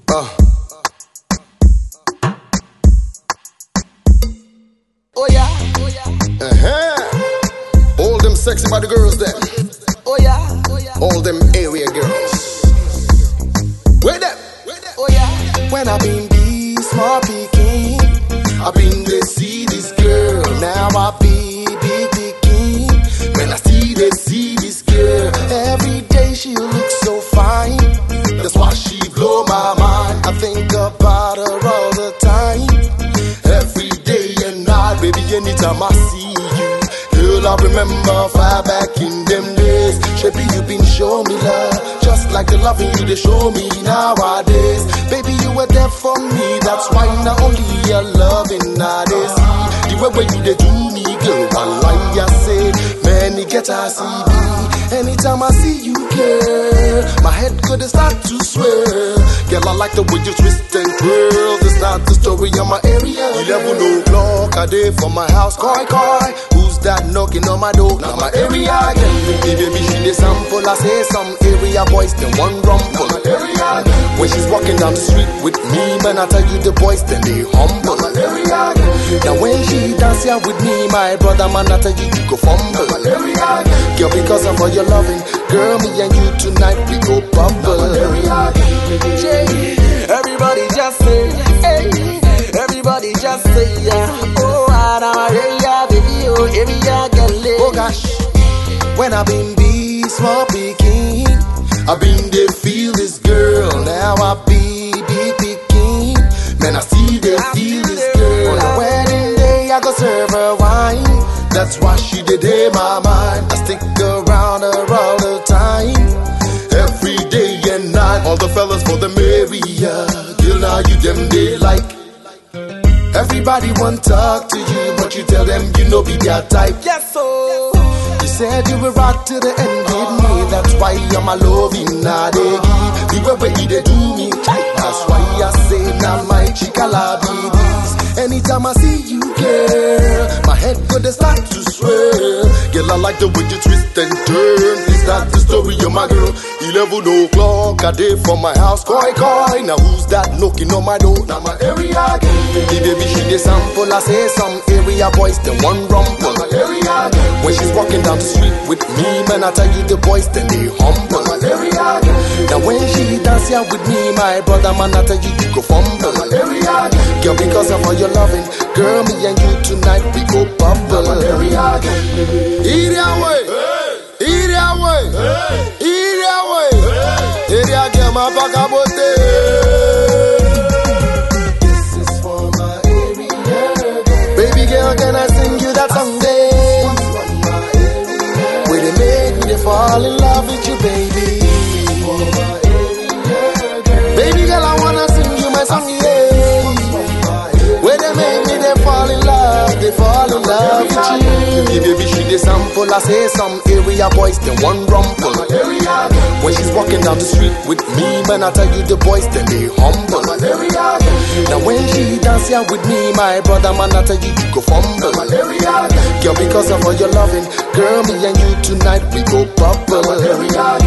Oh yeah. All them sexy body girls there. Oh yeah. All them area girls. Where them? Oh yeah. When I been be small picking, I been to see this girl. Now I be big picking. When I see this girl, every day she looks so fine. That's why she blow my mind. I think about her all the time. Every day and night, baby, anytime I see you. Girl, I remember far back in them days. Baby, you been showing me love, just like the loving you they show me nowadays. Baby, you were there for me, that's why not only your loving now they see. The way you they do me, girl, one line I say, man, you get to see me. Anytime I see you, girl, my head could start to swirl. Girl, I like the way you twist and twirl. This not the story of my area. 11 o'clock a day from my house, koi. Who's that knocking on my door? Now my area again. Baby, she the sample. I say some area boys, they one rumble. My area again. When she's walking down the street with me, man, I tell you the boys, then they humble. My area again. Now when she dance here with me, my brother, man, I tell you you go fumble. My area again. Girl, because of all your loving, girl, me and you tonight we go bumble. Everybody just say, hey. Everybody just say, yeah. Oh, I'm area, baby, oh, area, girl. Oh gosh, when I been be small picking, I been to feel this girl. Now I be picking. Man, I see they feel this girl. On the wedding day, I go serve her wine. That's why she did in my mind. I stick around her all the time. Every day and night, all the fellas for the area. Girl, now you them they like. Everybody want talk to you, but you tell them you know be their type. Yes, so you said you will rock to the end with me. That's why you're my loving now they give. The way they do me, that's why I say now my chicala be this. Anytime I see you, girl, my head could start to swirl. Girl, I like the way you twist and turn. Is that the story of my girl? 11 o'clock a day from my house, koi. Now who's that knocking on my door? Now my area again. Baby, she the sample. I say some area boys, they one rumble. My area again. When she's walking down the street with me, man, I tell you the boys, then they humble. My area again. Now when she dance here with me, my brother, man, I tell you you go fumble. My area again. Girl, because of all your loving, girl, me and you tonight we go bumble. My area again. Area way, area way, area way, area girl, my bagabote. This is for my area girl. Baby girl, can I sing you that song day? Where they make me they fall in love with you, baby. Baby girl, I wanna sing you my song, yeah. Where they make me they fall in love with you. Baby, she the sample. I say some area boys, they one rumble. When she's walking down the street with me, man, I tell you the boys, then they humble. Now when she dance here with me, my brother, man, I tell you you go fumble. Girl, because of all your loving, girl, me and you tonight we go bubble.